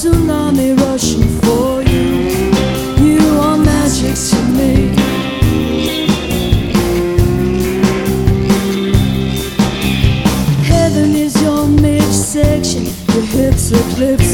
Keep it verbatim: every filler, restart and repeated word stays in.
tsunami rushing for you. You are magic to me. Heaven is your midsection, your hips eclipse